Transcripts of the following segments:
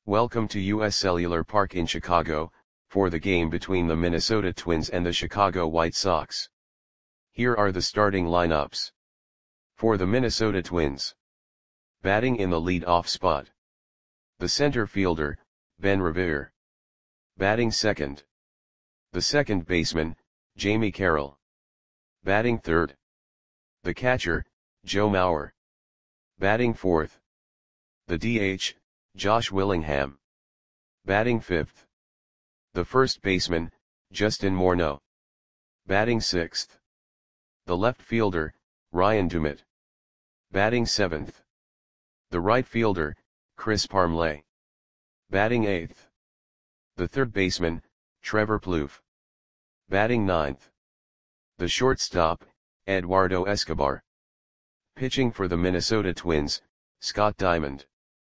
Welcome to US Cellular Park in Chicago, for the game between the Minnesota Twins and the Chicago White Sox. Here are the starting lineups. For the Minnesota Twins. Batting in the lead-off spot. The center fielder, Ben Revere. Batting second. The second baseman, Jamie Carroll. Batting third. The catcher, Joe Mauer. Batting fourth. The DH, Josh Willingham. Batting fifth. The first baseman, Justin Morneau. Batting sixth. The left fielder, Ryan Dummett. Batting seventh. The right fielder, Chris Parmelee. Batting eighth. The third baseman, Trevor Plouffe. Batting ninth. The shortstop, Eduardo Escobar. Pitching for the Minnesota Twins, Scott Diamond.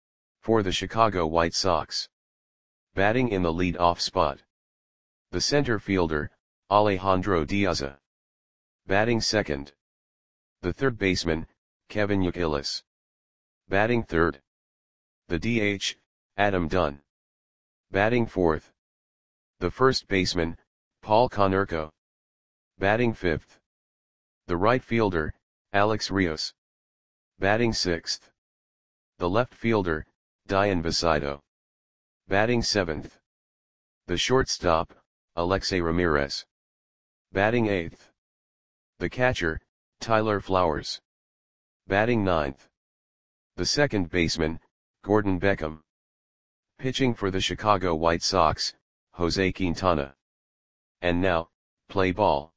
For the Chicago White Sox. Batting in the lead-off spot. The center fielder, Alejandro Diaz. Batting second. The third baseman, Kevin Youkilis. Batting third. The DH, Adam Dunn. Batting fourth. The first baseman, Paul Konerko. Batting fifth. The right fielder, Alex Rios. Batting sixth. The left fielder, Dayan Vicito. Batting seventh. The shortstop, Alexei Ramirez. Batting eighth. The catcher, Tyler Flowers. Batting ninth. The second baseman, Gordon Beckham. Pitching for the Chicago White Sox, Jose Quintana. And now, play ball.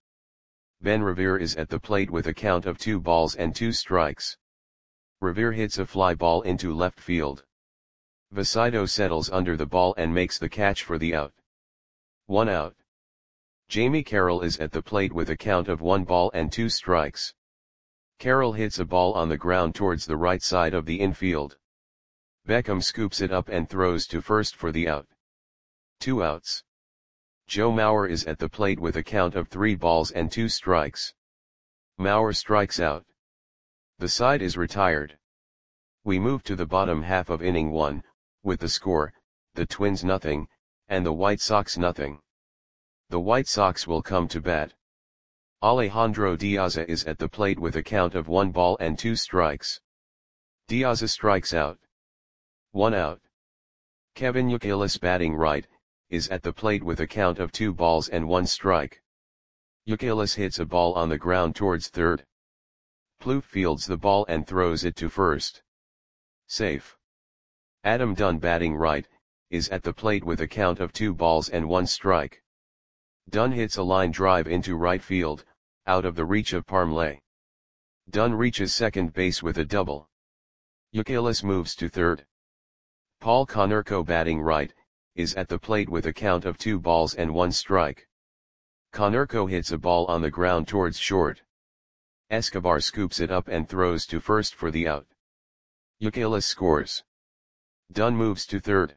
Ben Revere is at the plate with a count of 2-2 strikes. Revere hits a fly ball into left field. Vicito settles under the ball and makes the catch for the out. 1 out. Jamie Carroll is at the plate with a count of 1-2 strikes. Carroll hits a ball on the ground towards the right side of the infield. Beckham scoops it up and throws to first for the out. 2 outs. Joe Mauer is at the plate with a count of 3-2 strikes. Mauer strikes out. The side is retired. We move to the bottom half of inning 1, with the score, the Twins 0, and the White Sox 0. The White Sox will come to bat. Alejandro Diaz is at the plate with a count of 1-2 strikes. Diaz strikes out. 1 out. Kevin Youkilis batting right, is at the plate with a count of 2-1 strike. Youkilis hits a ball on the ground towards third. Plouffe fields the ball and throws it to first. Safe. Adam Dunn batting right, is at the plate with a count of 2-1 strike. Dunn hits a line drive into right field, out of the reach of Parmelee. Dunn reaches second base with a double. Youkilis moves to third. Paul Konerko batting right, is at the plate with a count of 2-1 strike. Konerko hits a ball on the ground towards short. Escobar scoops it up and throws to first for the out. Youkilis scores. Dunn moves to third.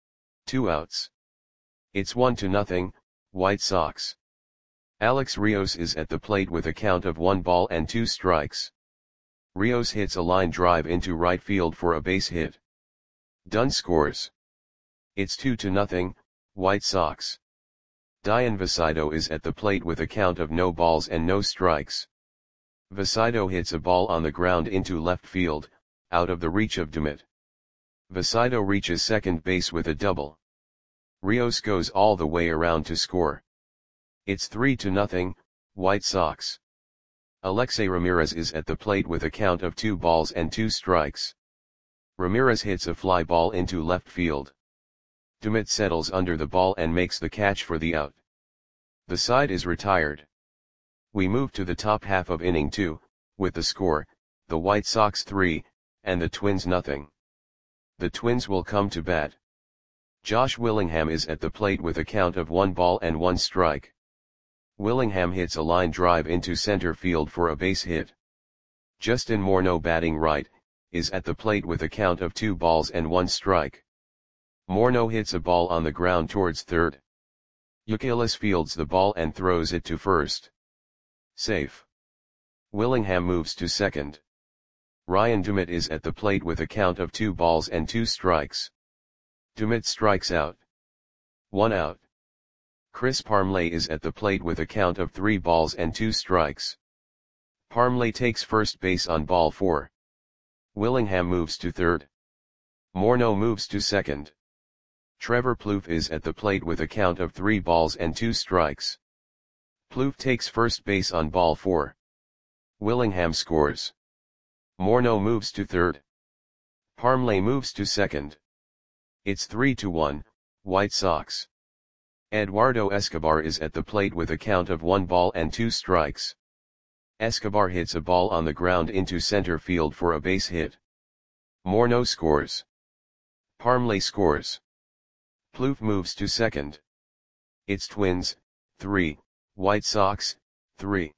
2 outs. It's 1-0, White Sox. Alex Rios is at the plate with a count of 1-2 strikes. Rios hits a line drive into right field for a base hit. Dunn scores. It's 2-0, White Sox. Dayan Vicito is at the plate with a count of no balls and no strikes. Vicito hits a ball on the ground into left field, out of the reach of Dummett. Vicito reaches second base with a double. Rios goes all the way around to score. It's 3-0, White Sox. Alexei Ramirez is at the plate with a count of 2-2 strikes. Ramirez hits a fly ball into left field. Dummett settles under the ball and makes the catch for the out. The side is retired. We move to the top half of inning 2, with the score, the White Sox 3, and the Twins 0. The Twins will come to bat. Josh Willingham is at the plate with a count of 1-1 strike. Willingham hits a line drive into center field for a base hit. Justin Morneau batting right, is at the plate with a count of 2-1 strike. Morneau hits a ball on the ground towards third. Youkilis fields the ball and throws it to first. Safe. Willingham moves to second. Ryan Dummett is at the plate with a count of 2-2 strikes. Dumit strikes out. 1 out. Chris Parmelee is at the plate with a count of 3 balls and 2 strikes. Parmelee takes first base on ball 4. Willingham moves to third. Morneau moves to second. Trevor Plouffe is at the plate with a count of 3 balls and 2 strikes. Plouffe takes first base on ball 4. Willingham scores. Morneau moves to third. Parmelee moves to second. It's 3-1, White Sox. Eduardo Escobar is at the plate with a count of 1 ball and 2 strikes. Escobar hits a ball on the ground into center field for a base hit. Morneau scores. Parmelee scores. Plouffe moves to second. It's Twins, 3, White Sox, 3.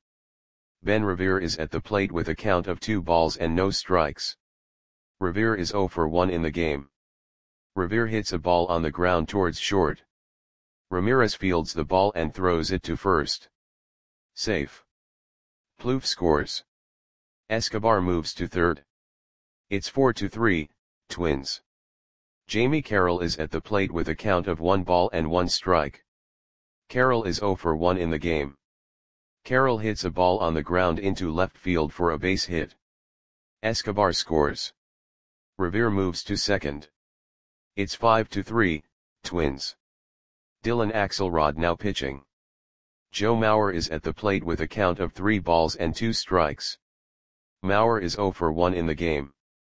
Ben Revere is at the plate with a count of 2 balls and no strikes. Revere is 0 for 1 in the game. Revere hits a ball on the ground towards short. Ramirez fields the ball and throws it to first. Safe. Plouffe scores. Escobar moves to third. It's 4-3, Twins. Jamie Carroll is at the plate with a count of 1 ball and 1 strike. Carroll is 0 for 1 in the game. Carroll hits a ball on the ground into left field for a base hit. Escobar scores. Revere moves to second. It's 5-3, Twins. Dylan Axelrod now pitching. Joe Mauer is at the plate with a count of 3 balls and 2 strikes. Mauer is 0 for 1 in the game.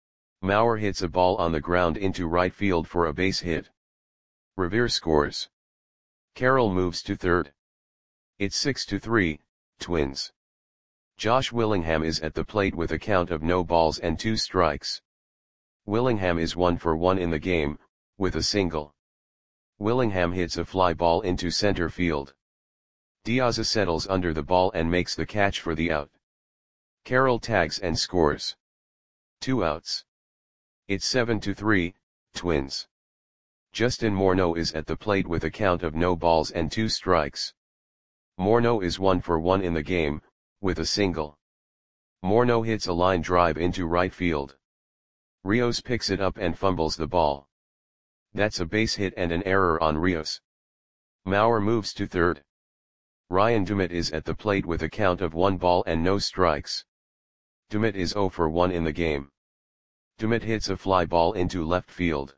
Mauer hits a ball on the ground into right field for a base hit. Revere scores. Carroll moves to third. It's 6-3, Twins. Josh Willingham is at the plate with a count of no balls and 2 strikes. Willingham is 1 for 1 in the game, with a single. Willingham hits a fly ball into center field. Diaz settles under the ball and makes the catch for the out. Carroll tags and scores. 2 outs. It's 7-3, Twins. Justin Morneau is at the plate with a count of no balls and 2 strikes. Morneau is 1 for 1 in the game, with a single. Morneau hits a line drive into right field. Rios picks it up and fumbles the ball. That's a base hit and an error on Rios. Mauer moves to third. Ryan Dumit is at the plate with a count of 1 ball and no strikes. Dumit is 0 for 1 in the game. Dumit hits a fly ball into left field.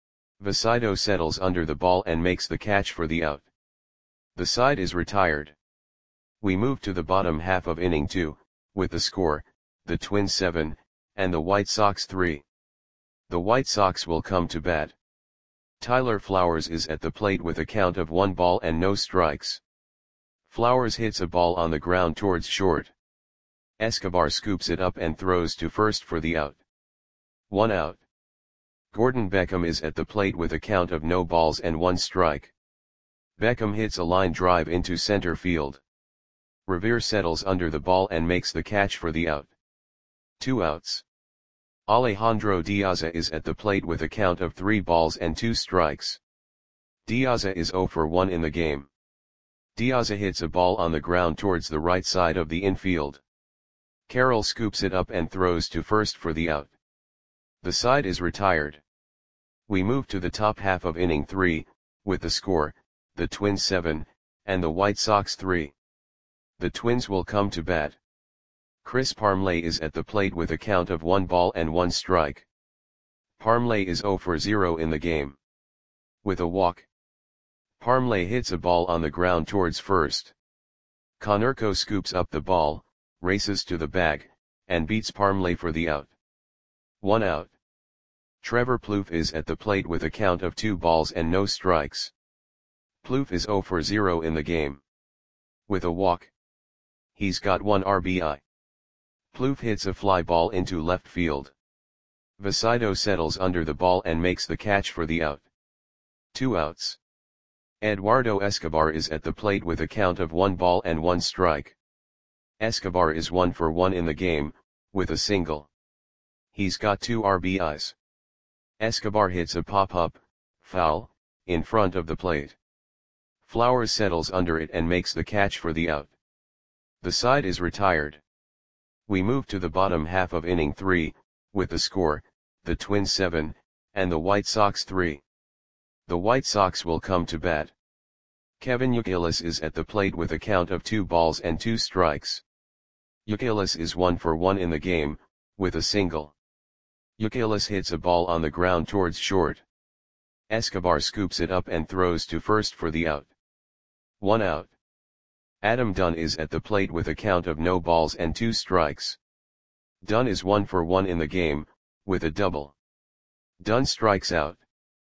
Vasido settles under the ball and makes the catch for the out. The side is retired. We move to the bottom half of inning 2, with the score, the Twins 7, and the White Sox 3. The White Sox will come to bat. Tyler Flowers is at the plate with a count of 1 ball and no strikes. Flowers hits a ball on the ground towards short. Escobar scoops it up and throws to first for the out. 1 out. Gordon Beckham is at the plate with a count of no balls and 1 strike. Beckham hits a line drive into center field. Revere settles under the ball and makes the catch for the out. 2 outs. Alejandro Diaz is at the plate with a count of 3 balls and 2 strikes. Diaz is 0 for 1 in the game. Diaz hits a ball on the ground towards the right side of the infield. Carroll scoops it up and throws to first for the out. The side is retired. We move to the top half of inning 3, with the score, the Twins 7, and the White Sox 3. The Twins will come to bat. Chris Parmelee is at the plate with a count of 1 ball and 1 strike. Parmelee is 0 for 0 in the game. With a walk. Parmelee hits a ball on the ground towards first. Konerko scoops up the ball, races to the bag, and beats Parmelee for the out. 1 out. Trevor Plouffe is at the plate with a count of 2 balls and no strikes. Plouffe is 0 for 0 in the game. With a walk. He's got 1 RBI. Plouffe hits a fly ball into left field. Vasido settles under the ball and makes the catch for the out. 2 outs. Eduardo Escobar is at the plate with a count of 1 ball and 1 strike. Escobar is 1 for 1 in the game, with a single. He's got 2 RBIs. Escobar hits a pop-up, foul, in front of the plate. Flowers settles under it and makes the catch for the out. The side is retired. We move to the bottom half of inning 3, with the score, the Twins 7, and the White Sox 3. The White Sox will come to bat. Kevin Youkilis is at the plate with a count of 2 balls and 2 strikes. Youkilis is 1 for 1 in the game, with a single. Youkilis hits a ball on the ground towards short. Escobar scoops it up and throws to first for the out. 1 out. Adam Dunn is at the plate with a count of no balls and 2 strikes. Dunn is 1 for 1 in the game, with a double. Dunn strikes out.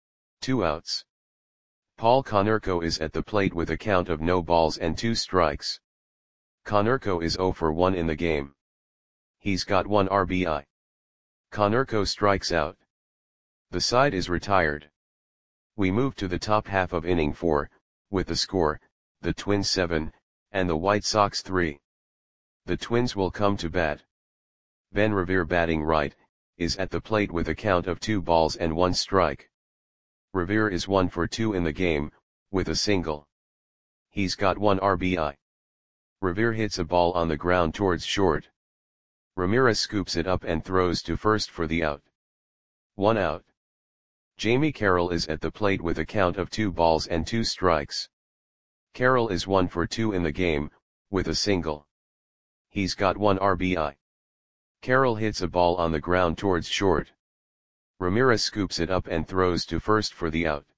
2 outs. Paul Konerko is at the plate with a count of no balls and 2 strikes. Konerko is 0 for 1 in the game. He's got 1 RBI. Konerko strikes out. The side is retired. We move to the top half of inning 4, with the score, the Twins 7, and the White Sox 3. The Twins will come to bat. Ben Revere, batting right, is at the plate with a count of 2 balls and 1 strike. Revere is 1 for 2 in the game, with a single. He's got 1 RBI. Revere hits a ball on the ground towards short. Ramirez scoops it up and throws to first for the out. 1 out. Jamie Carroll is at the plate with a count of 2 balls and 2 strikes. Carroll is 1 for 2 in the game, with a single. He's got 1 RBI. Carroll hits a ball on the ground towards short. Ramirez scoops it up and throws to first for the out.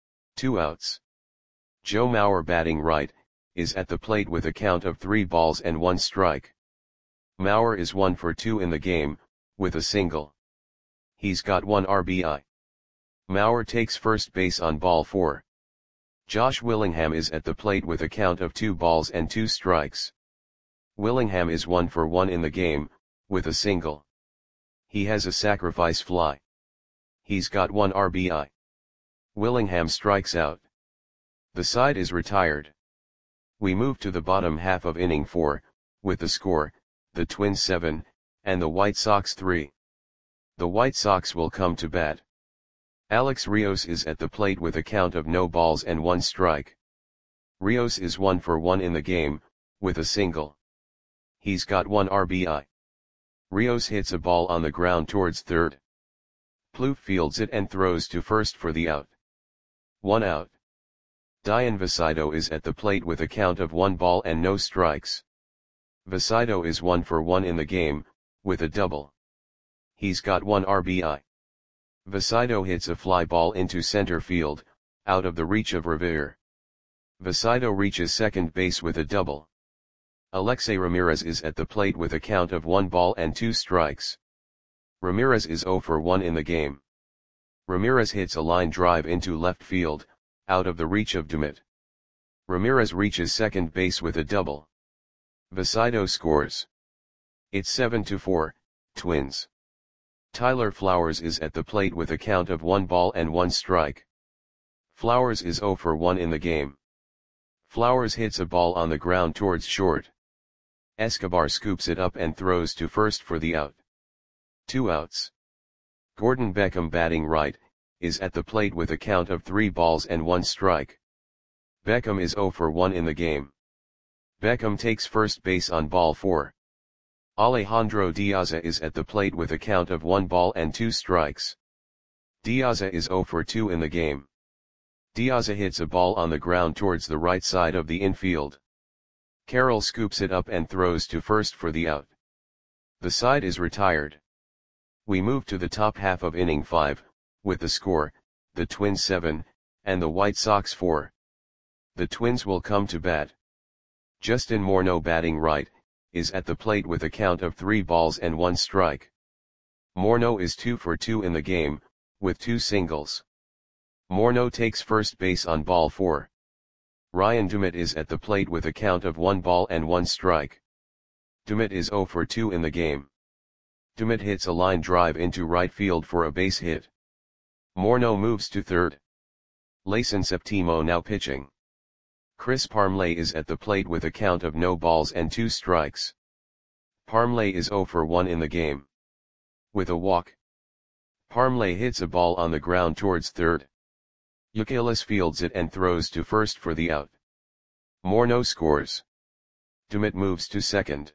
2 outs. Joe Mauer, batting right, is at the plate with a count of 3 balls and 1 strike. Mauer is 1 for 2 in the game, with a single. He's got 1 RBI. Mauer takes first base on ball 4. Josh Willingham is at the plate with a count of 2 balls and 2 strikes. Willingham is 1 for 1 in the game, with a single. He has a sacrifice fly. He's got 1 RBI. Willingham strikes out. The side is retired. We move to the bottom half of inning 4, with the score, the Twins 7, and the White Sox 3. The White Sox will come to bat. Alex Rios is at the plate with a count of no balls and 1 strike. Rios is 1 for 1 in the game, with a single. He's got 1 RBI. Rios hits a ball on the ground towards third. Plouffe fields it and throws to first for the out. 1 out. Dian Visido is at the plate with a count of 1 ball and no strikes. Visido is 1 for 1 in the game, with a double. He's got 1 RBI. Visido hits a fly ball into center field, out of the reach of Revere. Visido reaches second base with a double. Alexei Ramirez is at the plate with a count of 1 ball and 2 strikes. Ramirez is 0 for 1 in the game. Ramirez hits a line drive into left field, out of the reach of Dumit. Ramirez reaches second base with a double. Visido scores. It's 7-4, Twins. Tyler Flowers is at the plate with a count of 1 ball and 1 strike. Flowers is 0 for 1 in the game. Flowers hits a ball on the ground towards short. Escobar scoops it up and throws to first for the out. 2 outs. Gordon Beckham, batting right, is at the plate with a count of 3 balls and 1 strike. Beckham is 0 for 1 in the game. Beckham takes first base on ball 4. Alejandro Diaza is at the plate with a count of 1 ball and 2 strikes. Diaza is 0 for 2 in the game. Diaza hits a ball on the ground towards the right side of the infield. Carroll scoops it up and throws to first for the out. The side is retired. We move to the top half of inning 5, with the score, the Twins 7, and the White Sox 4. The Twins will come to bat. Justin Morneau, batting right, is at the plate with a count of 3 balls and 1 strike. Morneau is 2 for 2 in the game, with 2 singles. Morneau takes first base on ball 4. Ryan Dumit is at the plate with a count of 1 ball and 1 strike. Dumit is 0 for 2 in the game. Dumit hits a line drive into right field for a base hit. Morneau moves to third. Layson Septimo now pitching. Chris Parmelee is at the plate with a count of no balls and 2 strikes. Parmelee is 0 for 1 in the game. With a walk. Parmelee hits a ball on the ground towards third. Youkilis fields it and throws to first for the out. Morneau scores. Dumit moves to second.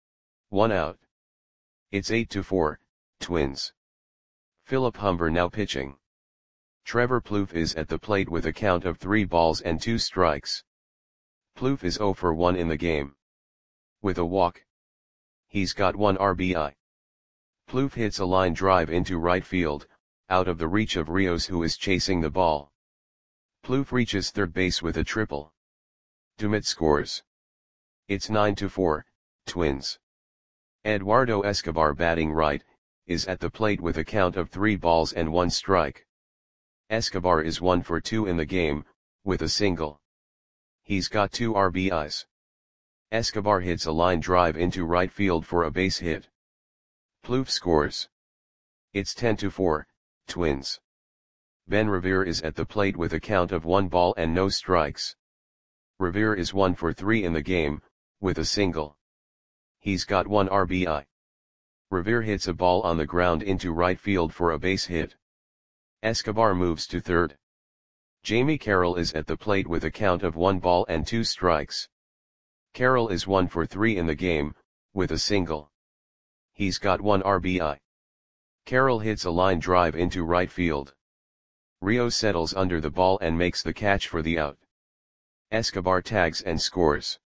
1 out. It's 8-4, Twins. Philip Humber now pitching. Trevor Plouffe is at the plate with a count of 3 balls and 2 strikes. Plouffe is 0 for 1 in the game. With a walk, he's got 1 RBI. Plouffe hits a line drive into right field, out of the reach of Rios, who is chasing the ball. Plouffe reaches third base with a triple. Dumit scores. It's 9-4, Twins. Eduardo Escobar, batting right, is at the plate with a count of 3 balls and 1 strike. Escobar is 1 for 2 in the game, with a single. He's got 2 RBIs. Escobar hits a line drive into right field for a base hit. Plouffe scores. It's 10-4, Twins. Ben Revere is at the plate with a count of 1 ball and no strikes. Revere is 1 for 3 in the game, with a single. He's got 1 RBI. Revere hits a ball on the ground into right field for a base hit. Escobar moves to third. Jamie Carroll is at the plate with a count of 1 ball and 2 strikes. Carroll is 1 for 3 in the game, with a single. He's got 1 RBI. Carroll hits a line drive into right field. Rios settles under the ball and makes the catch for the out. Escobar tags and scores.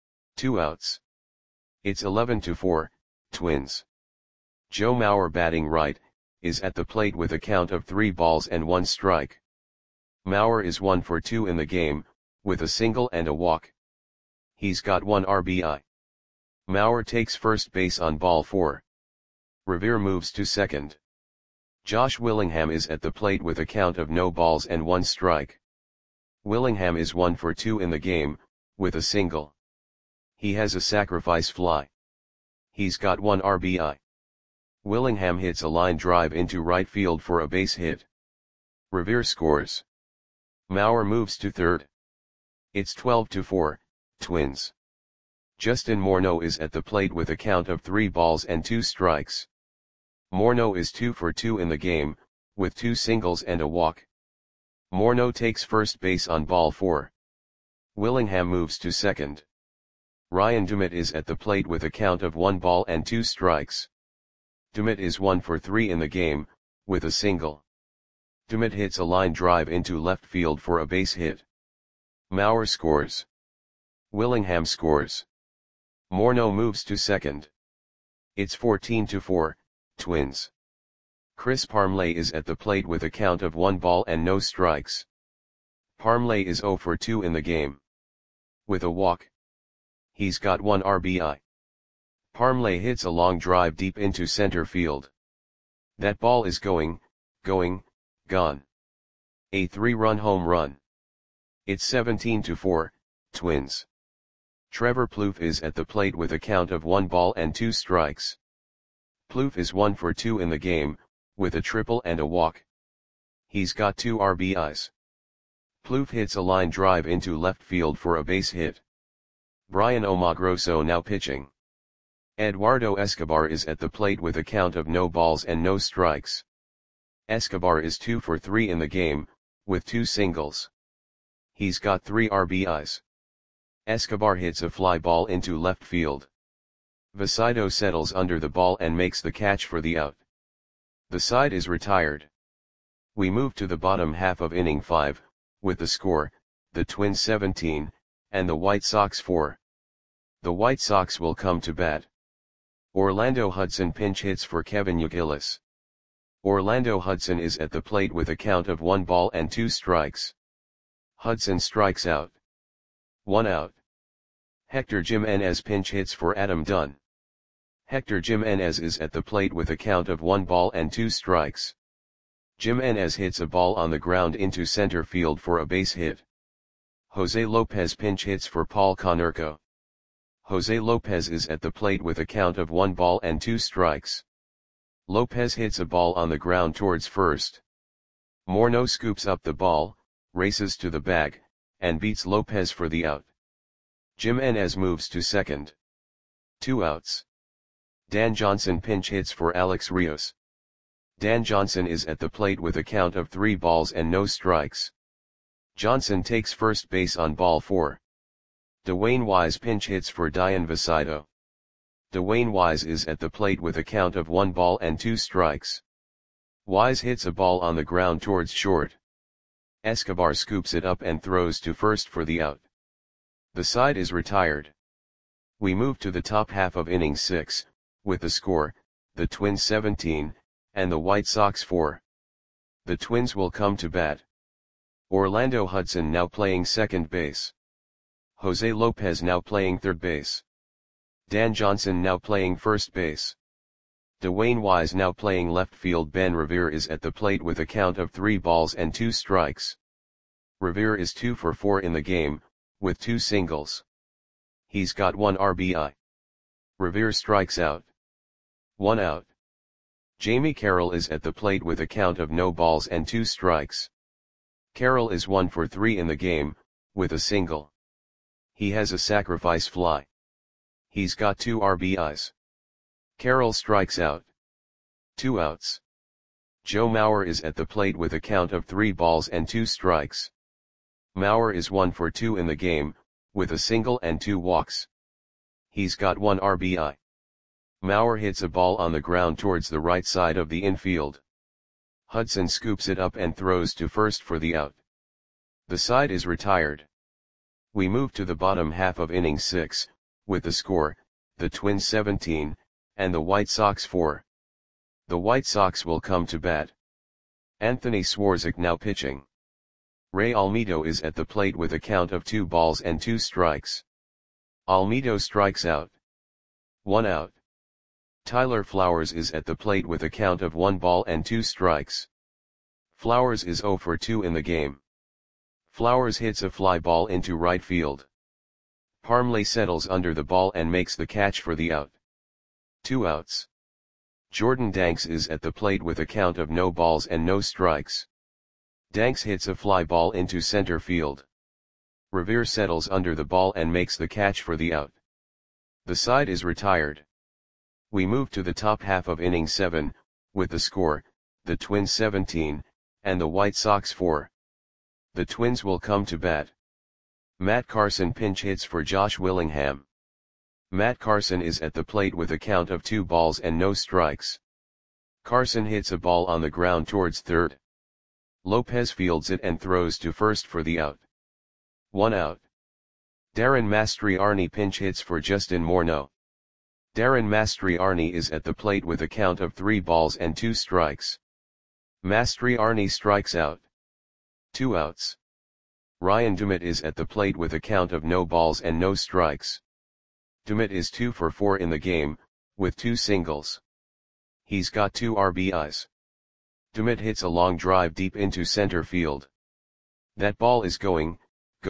2 outs. It's 11-4, Twins. Joe Mauer, batting right, is at the plate with a count of 3 balls and 1 strike. Mauer is 1 for 2 in the game, with a single and a walk. He's got 1 RBI. Mauer takes first base on ball 4. Revere moves to second. Josh Willingham is at the plate with a count of no balls and 1 strike. Willingham is 1 for 2 in the game, with a single. He has a sacrifice fly. He's got 1 RBI. Willingham hits a line drive into right field for a base hit. Revere scores. Mauer moves to third. It's 12-4, Twins. Justin Morneau is at the plate with a count of 3 balls and 2 strikes. Morneau is 2 for 2 in the game, with 2 singles and a walk. Morneau takes first base on ball 4. Willingham moves to second. Ryan Dumit is at the plate with a count of 1 ball and 2 strikes. Dumit is 1 for 3 in the game, with a single. Dumit hits a line drive into left field for a base hit. Mauer scores. Willingham scores. Morneau moves to second. It's 14-4, Twins. Chris Parmelee is at the plate with a count of 1 ball and no strikes. Parmelee is 0 for 2 in the game. With a walk, he's got 1 RBI. Parmelee hits a long drive deep into center field. That ball is gone. A 3-run home run. It's 17-4, Twins. Trevor Plouffe is at the plate with a count of 1 ball and 2 strikes. Plouffe is 1 for 2 in the game, with a triple and a walk. He's got 2 RBIs. Plouffe hits a line drive into left field for a base hit. Brian Omagroso now pitching. Eduardo Escobar is at the plate with a count of no balls and no strikes. Escobar is 2 for 3 in the game, with 2 singles. He's got 3 RBIs. Escobar hits a fly ball into left field. Vasido settles under the ball and makes the catch for the out. The side is retired. We move to the bottom half of inning 5, with the score, the Twins 17, and the White Sox 4. The White Sox will come to bat. Orlando Hudson pinch hits for Kevin Youkilis. Orlando Hudson is at the plate with a count of 1 ball and 2 strikes. Hudson strikes out. 1 out. Hector Jimenez pinch hits for Adam Dunn. Hector Jimenez is at the plate with a count of 1 ball and 2 strikes. Jimenez hits a ball on the ground into center field for a base hit. Jose Lopez pinch hits for Paul Konerko. Jose Lopez is at the plate with a count of 1 ball and 2 strikes. Lopez hits a ball on the ground towards first. Morneau scoops up the ball, races to the bag, and beats Lopez for the out. Jimenez moves to second. 2 outs. Dan Johnson pinch hits for Alex Rios. Dan Johnson is at the plate with a count of 3 balls and no strikes. Johnson takes first base on ball 4. Dwayne Wise pinch hits for Dian Vasido. Dwayne Wise is at the plate with a count of 1 ball and 2 strikes. Wise hits a ball on the ground towards short. Escobar scoops it up and throws to first for the out. The side is retired. We move to the top half of inning 6, with the score, the Twins 17, and the White Sox 4. The Twins will come to bat. Orlando Hudson now playing second base. Jose Lopez now playing third base. Dan Johnson now playing first base. Dwayne Wise now playing left field. Ben Revere is at the plate with a count of 3 balls and 2 strikes. Revere is 2 for 4 in the game, with 2 singles. He's got 1 RBI. Revere strikes out. 1 out. Jamie Carroll is at the plate with a count of no balls and 2 strikes. Carroll is 1 for 3 in the game, with a single. He has a sacrifice fly. He's got 2 RBIs. Carroll strikes out. 2 outs. Joe Mauer is at the plate with a count of 3 balls and 2 strikes. Mauer is 1 for 2 in the game, with a single and 2 walks. He's got 1 RBI. Mauer hits a ball on the ground towards the right side of the infield. Hudson scoops it up and throws to first for the out. The side is retired. We move to the bottom half of inning 6, with the score, the Twins 17, and the White Sox 4. The White Sox will come to bat. Anthony Swarzak now pitching. Ray Almedo is at the plate with a count of 2 balls and 2 strikes. Almedo strikes out. 1 out. Tyler Flowers is at the plate with a count of 1 ball and 2 strikes. Flowers is 0 for 2 in the game. Flowers hits a fly ball into right field. Parmley settles under the ball and makes the catch for the out. 2 outs. Jordan Danks is at the plate with a count of no balls and no strikes. Danks hits a fly ball into center field. Revere settles under the ball and makes the catch for the out. The side is retired. We move to the top half of inning 7, with the score, the Twins 17, and the White Sox 4. The Twins will come to bat. Matt Carson pinch hits for Josh Willingham. Matt Carson is at the plate with a count of 2 balls and no strikes. Carson hits a ball on the ground towards third. Lopez fields it and throws to first for the out. 1 out. Darren Mastriani pinch hits for Justin Morneau. Darren Mastriani is at the plate with a count of 3 balls and 2 strikes. Mastriani strikes out. 2 outs. Ryan Dumit is at the plate with a count of no balls and no strikes. Dumit is 2 for 4 in the game, with 2 singles. He's got 2 RBIs. Dumit hits a long drive deep into center field. That ball is gone.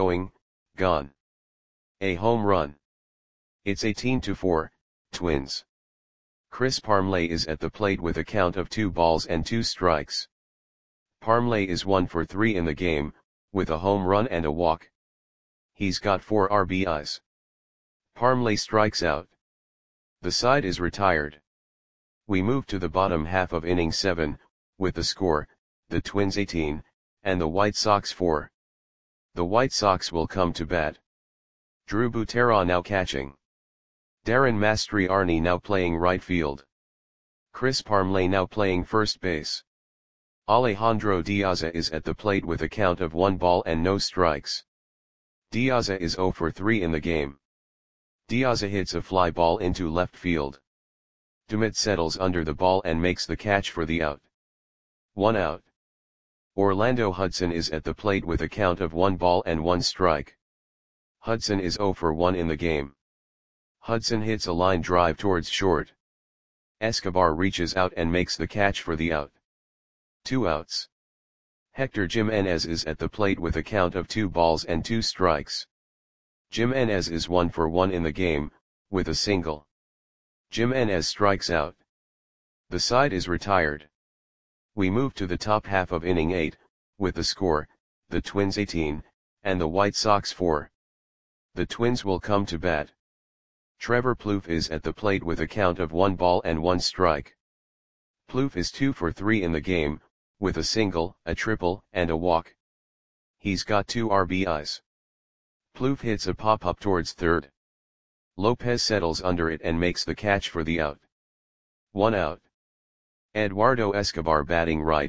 A home run. It's 18-4, Twins. Chris Parmley is at the plate with a count of 2 balls and 2 strikes. Parmley is 1 for 3 in the game, with a home run and a walk. He's got 4 RBIs. Parmley strikes out. The side is retired. We move to the bottom half of inning 7, with the score, the Twins 18, and the White Sox 4. The White Sox will come to bat. Drew Butera now catching. Darren Mastriani now playing right field. Chris Parmley now playing first base. Alejandro Diaza is at the plate with a count of 1 ball and no strikes. Diaza is 0 for 3 in the game. Diaza hits a fly ball into left field. Dumit settles under the ball and makes the catch for the out. 1 out. Orlando Hudson is at the plate with a count of 1 ball and 1 strike. Hudson is 0 for 1 in the game. Hudson hits a line drive towards short. Escobar reaches out and makes the catch for the out. 2 outs. Hector Jimenez is at the plate with a count of 2 balls and 2 strikes. Jimenez is 1 for 1 in the game, with a single. Jimenez strikes out. The side is retired. We move to the top half of inning 8, with the score, the Twins 18, and the White Sox 4. The Twins will come to bat. Trevor Plouffe is at the plate with a count of 1 ball and 1 strike. Plouffe is 2 for 3 in the game, with a single, a triple, and a walk. He's got 2 RBIs. Plouffe hits a pop-up towards third. Lopez settles under it and makes the catch for the out. 1 out. Eduardo Escobar batting right,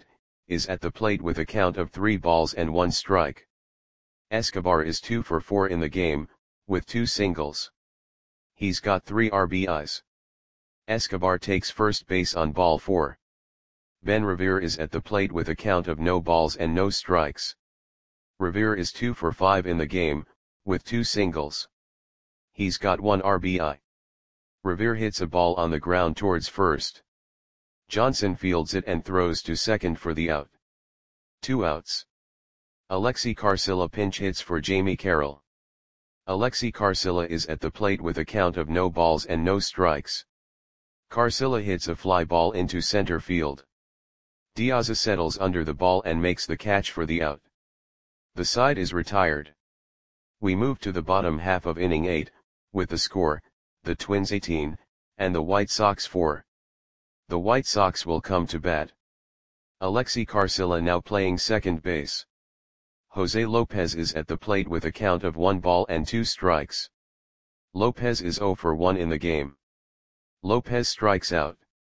is at the plate with a count of 3 balls and 1 strike. Escobar is 2 for 4 in the game, with 2 singles. He's got 3 RBIs. Escobar takes first base on ball 4. Ben Revere is at the plate with a count of no balls and no strikes. Revere is 2 for 5 in the game, with 2 singles. He's got 1 RBI. Revere hits a ball on the ground towards first. Johnson fields it and throws to second for the out. 2 outs. Alexi Carcilla pinch hits for Jamie Carroll. Alexi Carcilla is at the plate with a count of no balls and no strikes. Carcilla hits a fly ball into center field. Diaz settles under the ball and makes the catch for the out. The side is retired. We move to the bottom half of inning 8, with the score, the Twins 18, and the White Sox 4. The White Sox will come to bat. Alexi Carcilla now playing second base. Jose Lopez is at the plate with a count of 1 ball and 2 strikes. Lopez is 0 for 1 in the game. Lopez strikes out.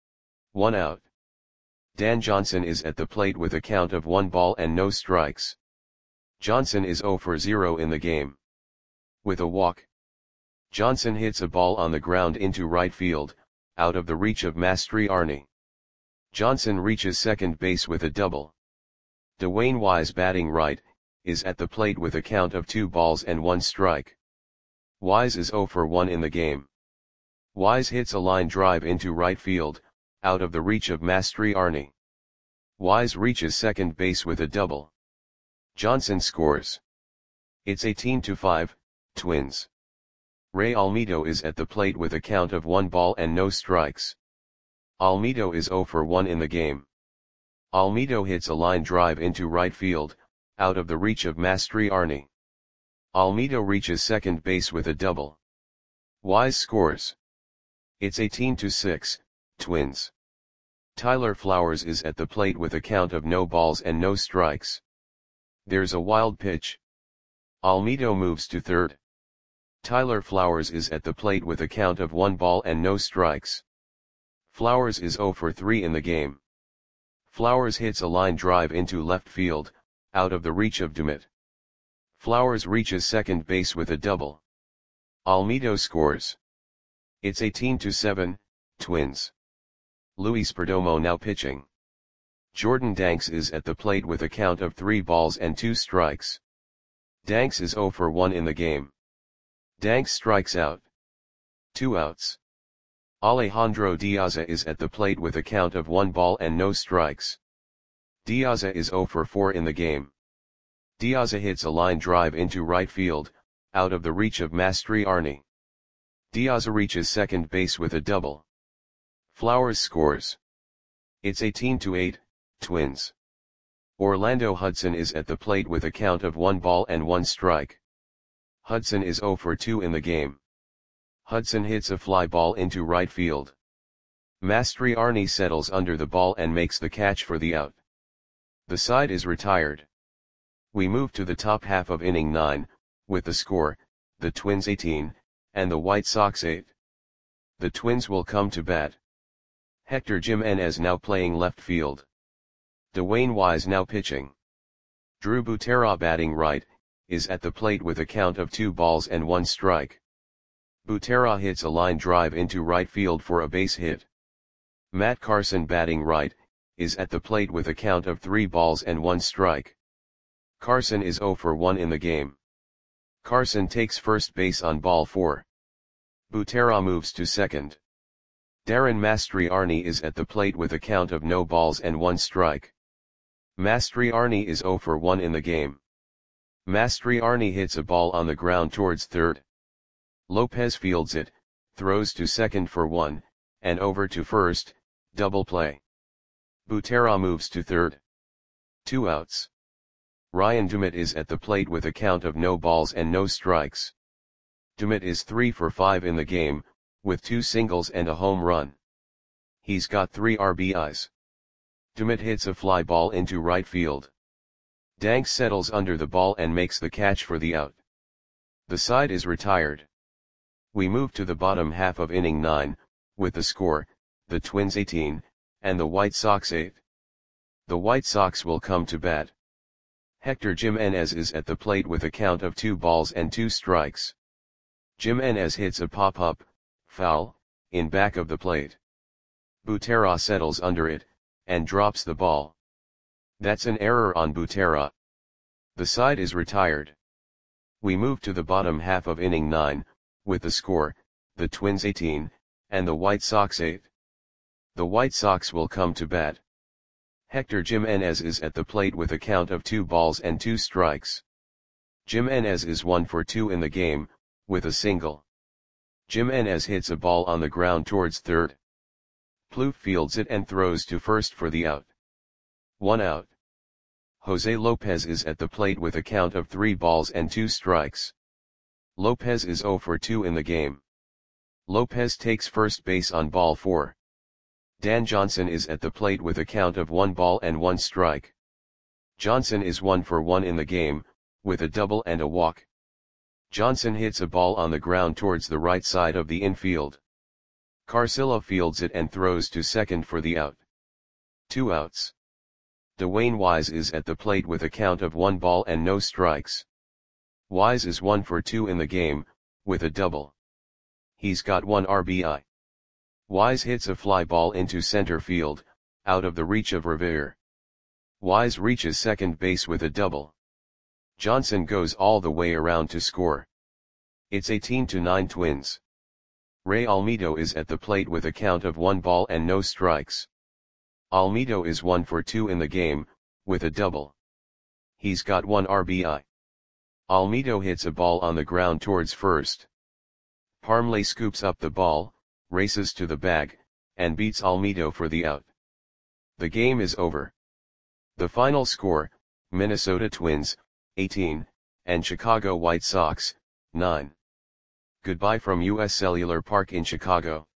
1 out. Dan Johnson is at the plate with a count of 1 ball and no strikes. Johnson is 0 for 0 in the game. With a walk. Johnson hits a ball on the ground into right field, out of the reach of Mastriani. Johnson reaches second base with a double. Dwayne Wise batting right, is at the plate with a count of 2 balls and 1 strike. Wise is 0 for 1 in the game. Wise hits a line drive into right field, out of the reach of Mastriani. Wise reaches second base with a double. Johnson scores. It's 18-5, Twins. Ray Almedo is at the plate with a count of 1 ball and no strikes. Almedo is 0 for 1 in the game. Almedo hits a line drive into right field, out of the reach of Mastriani. Almedo reaches second base with a double. Wise scores. It's 18-6, Twins. Tyler Flowers is at the plate with a count of no balls and no strikes. There's a wild pitch. Almedo moves to third. Tyler Flowers is at the plate with a count of 1 ball and no strikes. Flowers is 0 for 3 in the game. Flowers hits a line drive into left field, out of the reach of Dumit. Flowers reaches second base with a double. Almedo scores. It's 18-7, Twins. Luis Perdomo now pitching. Jordan Danks is at the plate with a count of 3 balls and 2 strikes. Danks is 0 for 1 in the game. Danks strikes out. 2 outs. Alejandro Diaza is at the plate with a count of 1 ball and no strikes. Diaza is 0 for 4 in the game. Diaza hits a line drive into right field, out of the reach of Mastriani. Diaza reaches second base with a double. Flowers scores. It's 18-8, Twins. Orlando Hudson is at the plate with a count of 1 ball and 1 strike. Hudson is 0 for 2 in the game. Hudson hits a fly ball into right field. Mastriani settles under the ball and makes the catch for the out. The side is retired. We move to the top half of inning 9, with the score, the Twins 18, and the White Sox 8. The Twins will come to bat. Hector Jimenez now playing left field. Dwayne Wise now pitching. Drew Butera batting right, is at the plate with a count of 2 balls and 1 strike. Butera hits a line drive into right field for a base hit. Matt Carson batting right, is at the plate with a count of 3 balls and 1 strike. Carson is 0 for 1 in the game. Carson takes first base on ball 4. Butera moves to second. Darren Mastriani is at the plate with a count of no balls and 1 strike. Mastriani is 0 for 1 in the game. Mastriani hits a ball on the ground towards third. Lopez fields it, throws to second for 1, and over to first, double play. Butera moves to third. 2 outs. Ryan Dumit is at the plate with a count of no balls and no strikes. Dumit is 3 for 5 in the game, with 2 singles and a home run. He's got 3 RBIs. Dumit hits a fly ball into right field. Danks settles under the ball and makes the catch for the out. The side is retired. We move to the bottom half of inning 9, with the score, the Twins 18, and the White Sox 8. The White Sox will come to bat. Hector Jimenez is at the plate with a count of 2 balls and 2 strikes. Jimenez hits a pop-up, foul, in back of the plate. Butera settles under it, and drops the ball. That's an error on Butera. The side is retired. We move to the bottom half of inning 9, with the score, the Twins 18, and the White Sox 8. The White Sox will come to bat. Hector Jimenez is at the plate with a count of 2 balls and 2 strikes. Jimenez is 1 for 2 in the game, with a single. Jimenez hits a ball on the ground towards third. Plouffe fields it and throws to first for the out. 1 out. Jose Lopez is at the plate with a count of 3 balls and 2 strikes. Lopez is 0 for 2 in the game. Lopez takes first base on ball 4. Dan Johnson is at the plate with a count of 1 ball and 1 strike. Johnson is 1 for 1 in the game, with a double and a walk. Johnson hits a ball on the ground towards the right side of the infield. Carcillo fields it and throws to second for the out. 2 outs. Dwayne Wise is at the plate with a count of 1 ball and no strikes. Wise is 1 for 2 in the game, with a double. He's got 1 RBI. Wise hits a fly ball into center field, out of the reach of Revere. Wise reaches second base with a double. Johnson goes all the way around to score. It's 18-9 Twins. Ray Almedo is at the plate with a count of 1 ball and no strikes. Almedo is 1 for 2 in the game, with a double. He's got 1 RBI. Almedo hits a ball on the ground towards first. Parmley scoops up the ball, races to the bag, and beats Almedo for the out. The game is over. The final score, Minnesota Twins, 18, and Chicago White Sox, 9. Goodbye from US Cellular Park in Chicago.